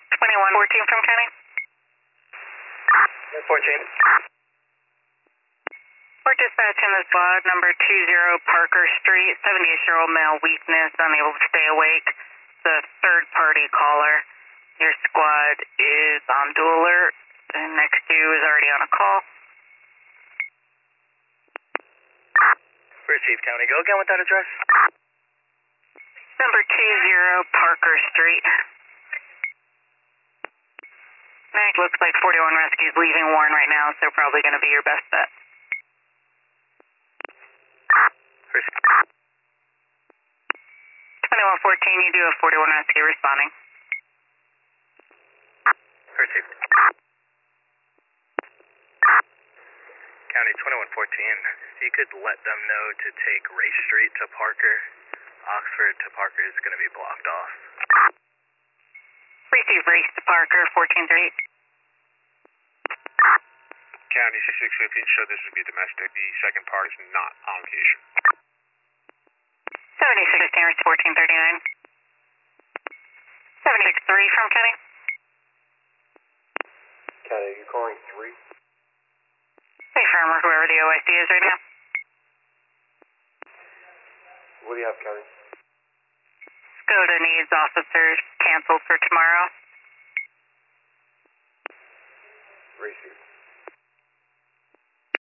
2114 from County. 14. We're dispatching the squad number 20 Parker Street, 78-year-old male, weakness, unable to stay awake. The third party caller. Your squad is on dual alert, and next to you is already on a call. Received, County. Go again with that address. Number 20 Parker Street. It looks like 41 Rescue's leaving Warren right now, so probably going to be your best bet. 2114, you do have 41 Rescue responding. Received. County 2114, you could let them know to take Race Street to Parker. Oxford to Parker is going to be blocked off. Receive Race to Parker, 1438. County 6615, show this would be domestic. The second part is not on location. 7615, 1439. 763 from Kenny. County, are you calling 3? Hey, Farmer, whoever the OIC is right now. What do you have, County? SCOTA needs officers canceled for tomorrow. Received.